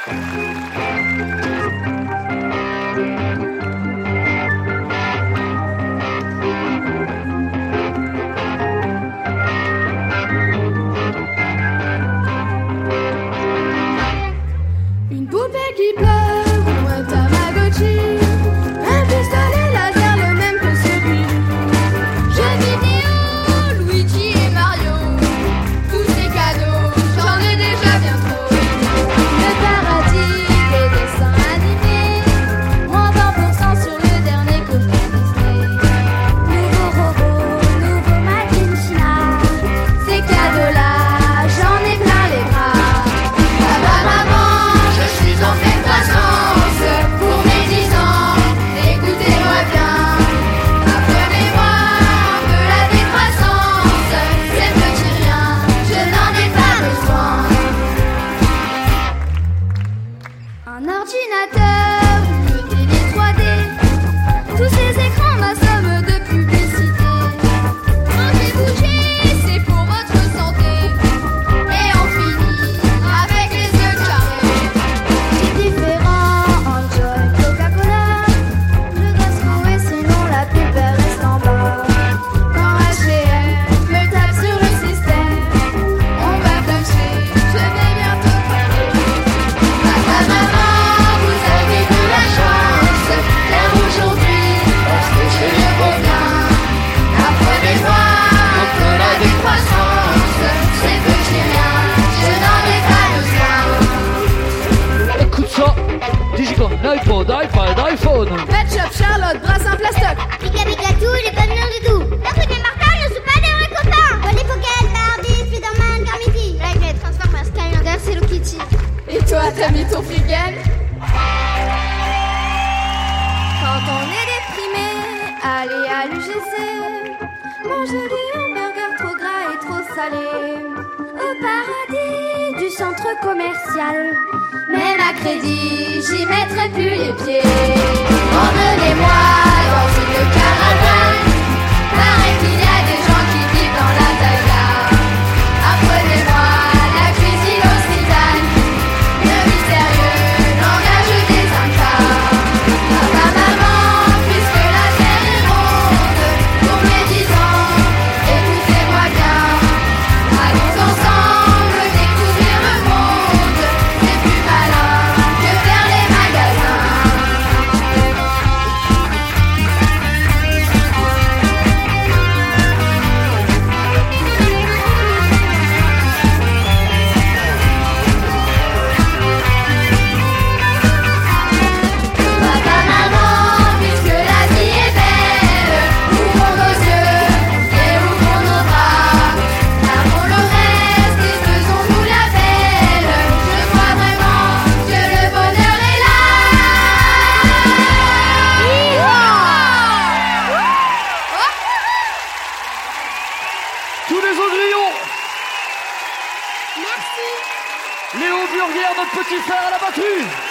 iPhone. Pet Shop, Charlotte, Brassin, Plastoc. Pika Pikachu, il est pas mignon du tout. Patrick et Martin ne sont pas des vrais copains. Polly Pocket, Barbie, Spiderman, Garmity. Raglet, Transformers, Skylander, Hello Kitty. Et toi, t'as mis ton frigal? Quand on est déprimé, allez à l'UGC. Manger des hamburgers trop gras et trop salés. Au paradis du centre commercial. Même à crédit, j'y mettrai plus les pieds. Emmenez-moi dans une caravane. Paraît qu'il y a des gens qui vivent dans la taïga. Apprenez-moi la cuisine occitane. Le mystérieux langage des Incas. Papa, maman, puisque la terre est ronde, pour mes 10 ans, écoutez-moi bien. Allons ensemble découvrir le monde. C'est plus malin que faire les magasins. Papa, maman, puisque la vie est belle, ouvrons nos yeux et ouvrons nos bras. Lavons le reste et faisons-nous la belle. Je crois vraiment que le bonheur est là. Tous les Audrillons. Merci. Léo Burguer, notre petit frère à la batterie.